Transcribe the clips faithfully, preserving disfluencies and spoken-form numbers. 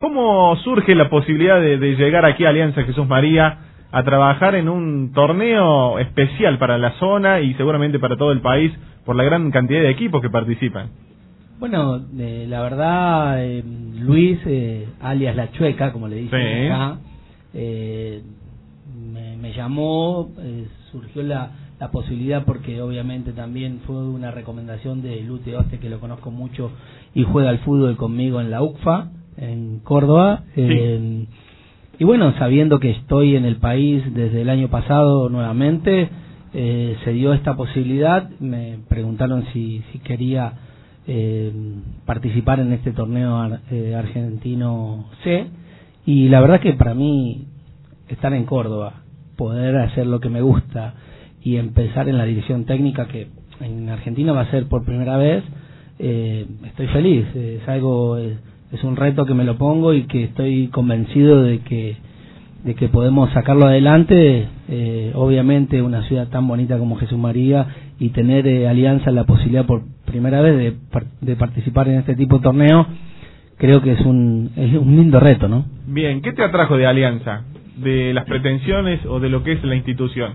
¿Cómo surge la posibilidad de, de llegar aquí a Alianza Jesús María a trabajar en un torneo especial para la zona y seguramente para todo el país por la gran cantidad de equipos que participan? Bueno, eh, la verdad, eh, Luis, eh, alias La Chueca, como le dicen Sí. acá, eh, me, me llamó, eh, surgió la, la posibilidad porque obviamente también fue una recomendación de Lute Oste, que lo conozco mucho y juega al fútbol conmigo en la U C F A, en Córdoba. Sí. Eh, y bueno, sabiendo que estoy en el país desde el año pasado nuevamente, eh, se dio esta posibilidad, me preguntaron si, si quería eh, participar en este torneo ar, eh, argentino C, y la verdad que para mí estar en Córdoba, poder hacer lo que me gusta y empezar en la dirección técnica, que en Argentina va a ser por primera vez, eh, estoy feliz, eh, es algo, es, es un reto que me lo pongo y que estoy convencido de que de que podemos sacarlo adelante. Eh, obviamente una ciudad tan bonita como Jesús María, y tener eh, Alianza la posibilidad por primera vez de, de participar en este tipo de torneo, creo que es un, es un lindo reto, ¿no? Bien, ¿qué te atrajo de Alianza? ¿De las pretensiones o de lo que es la institución?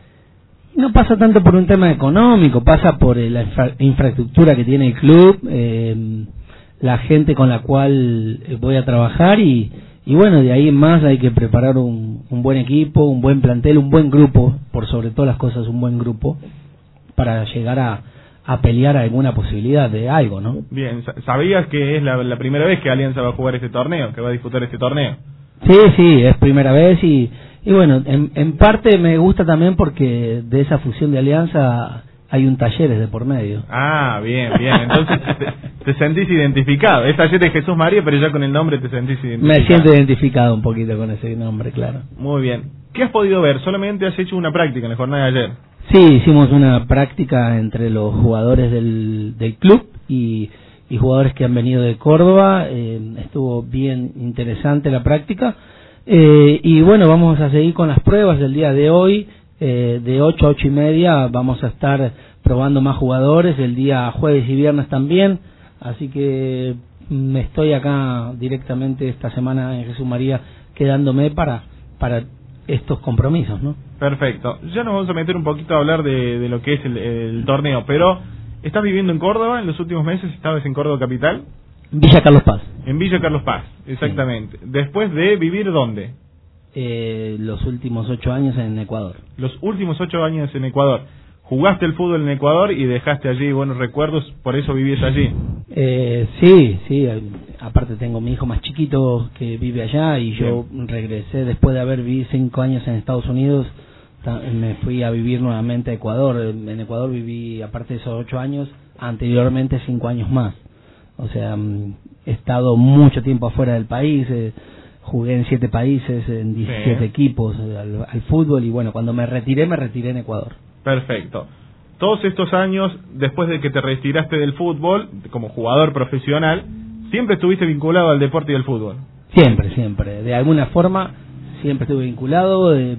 No pasa tanto por un tema económico, pasa por eh, la infra infraestructura que tiene el club, eh, la gente con la cual voy a trabajar, y, y bueno, de ahí en más hay que preparar un, un buen equipo, un buen plantel, un buen grupo, por sobre todas las cosas un buen grupo, para llegar a, a pelear alguna posibilidad de algo, ¿no? Bien, ¿sabías que es la, la primera vez que Alianza va a jugar este torneo, que va a disputar este torneo? Sí, sí, es primera vez, y, y bueno, en, en parte me gusta también porque de esa fusión de Alianza hay un Talleres de por medio. Ah, bien, bien, entonces te, te sentís identificado. Es Talleres Jesús María, pero ya con el nombre te sentís identificado. Me siento identificado un poquito con ese nombre, claro. Muy bien. ¿Qué has podido ver? Solamente has hecho una práctica en la jornada de ayer. Sí, hicimos una práctica entre los jugadores del, del club y, y jugadores que han venido de Córdoba. Eh, estuvo bien interesante la práctica. Eh, y bueno, vamos a seguir con las pruebas del día de hoy. Eh, de ocho a ocho y media vamos a estar probando más jugadores, el día jueves y viernes también, así que me estoy acá directamente esta semana en Jesús María quedándome para para estos compromisos, ¿no? Perfecto, ya nos vamos a meter un poquito a hablar de, de lo que es el, el torneo, pero ¿estás viviendo en Córdoba? En los últimos meses estabas en Córdoba capital. Villa Carlos Paz. En Villa Carlos Paz, exactamente. Sí. Después de vivir, ¿dónde? Eh, los últimos ocho años en Ecuador. Los últimos ocho años en Ecuador. ¿Jugaste el fútbol en Ecuador y dejaste allí buenos recuerdos, por eso vivís allí? Eh, sí, sí, aparte tengo mi hijo más chiquito que vive allá, y yo Bien. regresé después de haber vivido cinco años en Estados Unidos, me fui a vivir nuevamente a Ecuador. En Ecuador viví, aparte de esos ocho años, anteriormente cinco años más. O sea, he estado mucho tiempo afuera del país, eh, jugué en siete países, en diecisiete sí. equipos al, al fútbol, y bueno, cuando me retiré, me retiré en Ecuador. Perfecto. Todos estos años, después de que te retiraste del fútbol, como jugador profesional, ¿siempre estuviste vinculado al deporte y al fútbol? Siempre, siempre. De alguna forma, siempre estuve vinculado, eh,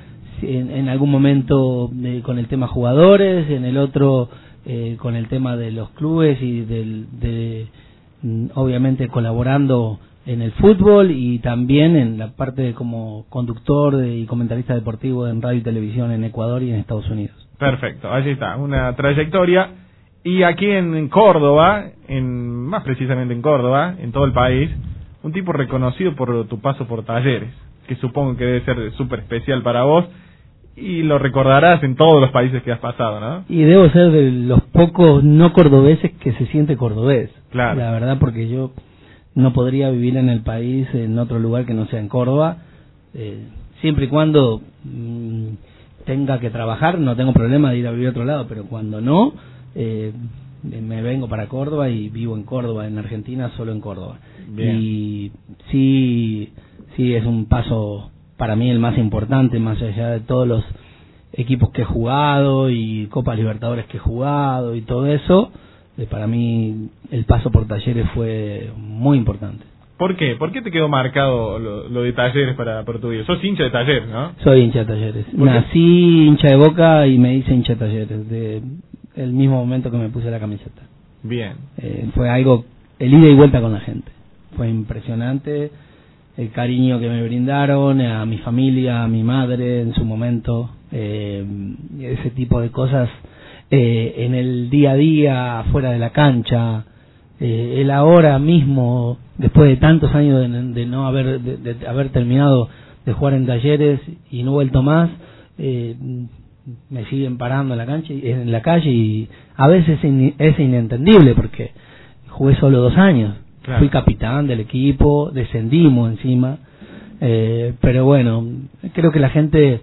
en, en algún momento eh, con el tema jugadores, en el otro eh, con el tema de los clubes y del, de, obviamente colaborando en el fútbol, y también en la parte de como conductor de, y comentarista deportivo en radio y televisión en Ecuador y en Estados Unidos. Perfecto, allí está, una trayectoria. Y aquí en Córdoba, en más precisamente en Córdoba, en todo el país, un tipo reconocido por tu paso por Talleres, que supongo que debe ser súper especial para vos, y lo recordarás en todos los países que has pasado, ¿no? Y debo ser de los pocos no cordobeses que se siente cordobés. Claro. La verdad, porque yo no podría vivir en el país en otro lugar que no sea en Córdoba, eh, siempre y cuando mmm, tenga que trabajar, no tengo problema de ir a vivir a otro lado, pero cuando no, eh, me vengo para Córdoba y vivo en Córdoba, en Argentina, solo en Córdoba. Bien. Y sí, sí es un paso para mí el más importante, más allá de todos los equipos que he jugado y Copas Libertadores que he jugado y todo eso. Eh, para mí el paso por Talleres fue muy importante. ¿Por qué? ¿Por qué te quedó marcado lo, lo de Talleres para, para tu vida? Sos hincha de Talleres, ¿no? Soy hincha de Talleres. Nací hincha de Boca y me hice hincha de Talleres, de el mismo momento que me puse la camiseta. Bien. Eh, fue algo, el ida y vuelta con la gente. fue impresionante el cariño que me brindaron, a mi familia, a mi madre en su momento, eh, ese tipo de cosas eh, en el día a día, fuera de la cancha, eh, el ahora mismo, después de tantos años de, de no haber de, de haber terminado de jugar en Talleres y no vuelto más, eh, me siguen parando en la cancha, en la calle, y a veces es inentendible porque jugué solo dos años. Claro. Fui capitán del equipo, descendimos encima, eh, pero bueno, creo que la gente,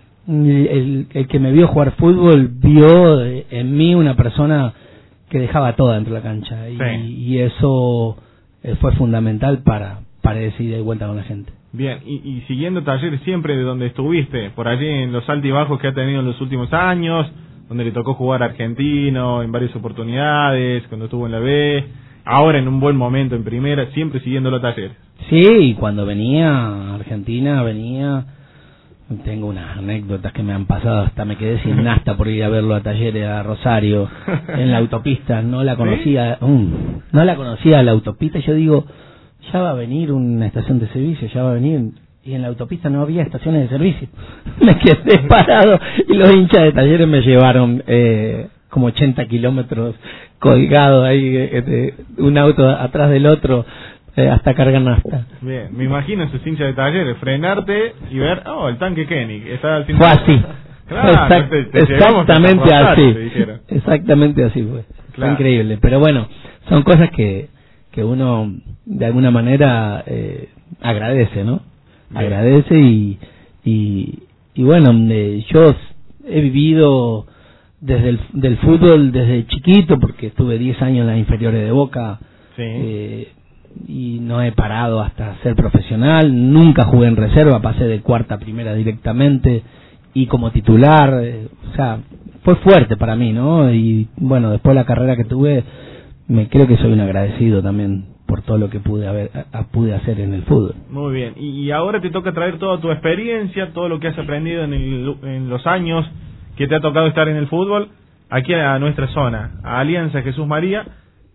el, el que me vio jugar fútbol, vio en mí una persona que dejaba todo dentro de la cancha, y, sí. y eso fue fundamental para, para decidir de vuelta con la gente. Bien, y, y siguiendo Talleres siempre de donde estuviste, por allí en los altos y bajos que ha tenido en los últimos años, donde le tocó jugar a Argentino en varias oportunidades, cuando estuvo en la B, ahora en un buen momento en primera, siempre siguiendo los Talleres. Sí, y cuando venía a Argentina, venía, tengo unas anécdotas que me han pasado, hasta me quedé sin nafta por ir a verlo a Talleres, a Rosario, en la autopista, no la conocía, ¿Sí? um, no la conocía la autopista, yo digo, ya va a venir una estación de servicio, ya va a venir, y en la autopista no había estaciones de servicio. Me quedé parado y los hinchas de Talleres me llevaron eh, como ochenta kilómetros colgado ahí, eh, un auto atrás del otro, eh, hasta cargar nafta. Bien, me imagino esos hinchas de Talleres, frenarte y ver, oh, el tanque Kenny, está al fue así. Claro, Exact, te, te exactamente así. Exactamente así fue. Claro. Fue increíble. Pero bueno, son cosas que, que uno de alguna manera eh, agradece, ¿no? Bien. Agradece y, y, y bueno, eh, yo he vivido desde el del fútbol desde chiquito, porque estuve diez años en las inferiores de Boca, sí. eh, y no he parado hasta ser profesional. Nunca jugué en reserva, pasé de cuarta a primera directamente y como titular, eh, o sea, fue fuerte para mí, ¿no? Y bueno, después de la carrera que tuve, me creo que soy un agradecido también por todo lo que pude haber a, pude hacer en el fútbol. Muy bien, y, y ahora te toca traer toda tu experiencia, todo lo que has aprendido en, el, en los años que te ha tocado estar en el fútbol, aquí a nuestra zona, a Alianza Jesús María,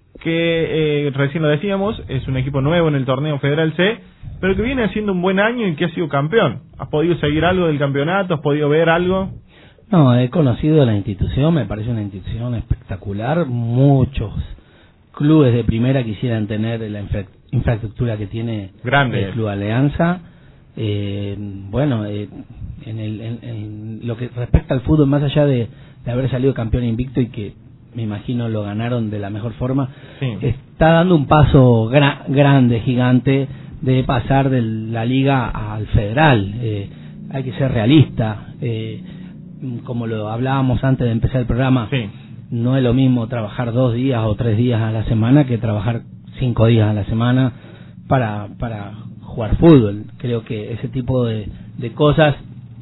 que eh, recién lo decíamos, es un equipo nuevo en el torneo Federal C, pero que viene haciendo un buen año y que ha sido campeón. ¿Has podido seguir algo del campeonato? ¿Has podido ver algo? No, he conocido la institución, me parece una institución espectacular. Muchos clubes de primera quisieran tener la infra infraestructura que tiene Grande. el Club Alianza. Eh, bueno, eh, en, el, en, en lo que respecta al fútbol, más allá de, de haber salido campeón invicto y que me imagino lo ganaron de la mejor forma, sí. está dando un paso gra grande, gigante, de pasar de la liga al federal. Eh, hay que ser realista, eh, como lo hablábamos antes de empezar el programa, sí. no es lo mismo trabajar dos días o tres días a la semana que trabajar cinco días a la semana para para jugar fútbol. Creo que ese tipo de, de cosas,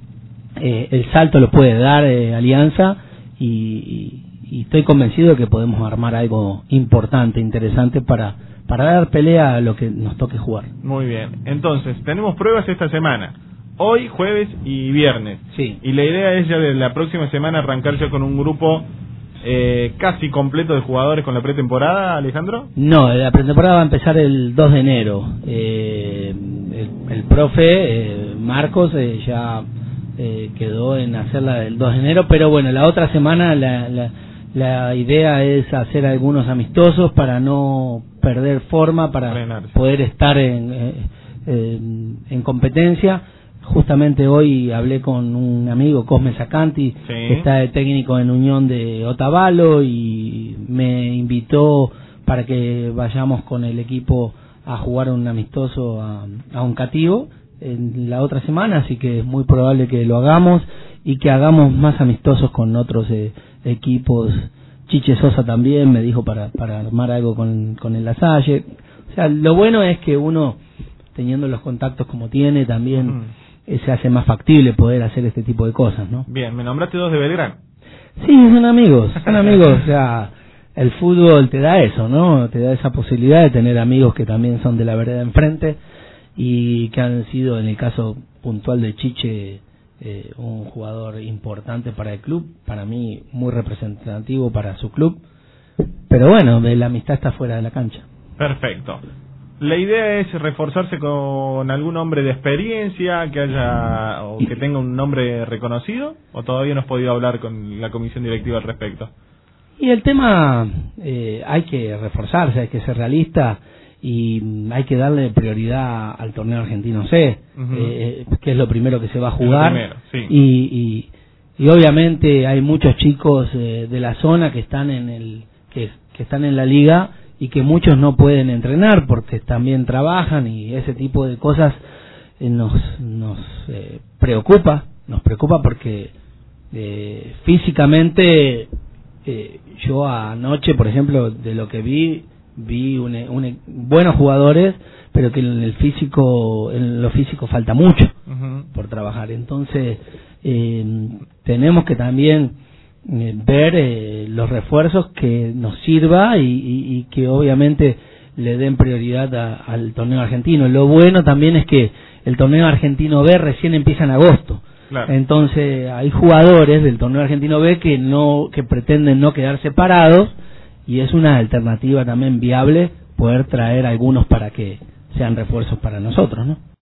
eh, el salto lo puede dar eh, Alianza, y, y, y estoy convencido de que podemos armar algo importante, interesante para para dar pelea a lo que nos toque jugar. Muy bien, entonces tenemos pruebas esta semana, hoy, jueves y viernes. Sí. Y la idea es ya de la próxima semana arrancar ya con un grupo eh, casi completo de jugadores con la pretemporada, Alejandro. No, la pretemporada va a empezar el dos de enero. Eh, el, el profe eh, Marcos eh, ya eh, quedó en hacerla del dos de enero, pero bueno, la otra semana la, la, la idea es hacer algunos amistosos para no perder forma, para Frenarse. poder estar en, eh, en, en competencia. Justamente hoy hablé con un amigo, Cosme Sacanti, sí. que está de técnico en Unión de Otavalo, y me invitó para que vayamos con el equipo a jugar un amistoso a, a Oncativo en la otra semana, así que es muy probable que lo hagamos y que hagamos más amistosos con otros eh, equipos. Chiche Sosa también me dijo para, para armar algo con, con el Lasalle. O sea, lo bueno es que uno, teniendo los contactos como tiene, también... Mm. se hace más factible poder hacer este tipo de cosas, ¿no? Bien, me nombraste dos de Belgrano. Sí, son amigos, son amigos, o sea, el fútbol te da eso, ¿no? Te da esa posibilidad de tener amigos que también son de la vereda enfrente y que han sido, en el caso puntual de Chiche, eh, un jugador importante para el club, para mí muy representativo para su club, pero bueno, la amistad está fuera de la cancha. Perfecto. ¿La idea es reforzarse con algún hombre de experiencia que haya o que tenga un nombre reconocido? ¿O todavía no has podido hablar con la comisión directiva al respecto? Y el tema, eh, hay que reforzarse, hay que ser realista y hay que darle prioridad al torneo argentino C, uh-huh. eh, que es lo primero que se va a jugar. Primero, sí. y, y, y obviamente hay muchos chicos eh, de la zona que están en el que, que están en la liga y que muchos no pueden entrenar porque también trabajan y ese tipo de cosas eh, nos nos eh, preocupa, nos preocupa porque eh, físicamente eh, yo anoche, por ejemplo, de lo que vi, vi un, un, buenos jugadores, pero que en el físico, en lo físico falta mucho uh-huh. por trabajar. Entonces eh, tenemos que también Eh, ver eh, los refuerzos que nos sirva y, y, y que obviamente le den prioridad a, al torneo argentino. Lo bueno también es que el torneo argentino B recién empieza en agosto. Claro. Entonces hay jugadores del torneo argentino B que no que pretenden no quedar separados y es una alternativa también viable poder traer algunos para que sean refuerzos para nosotros, ¿no?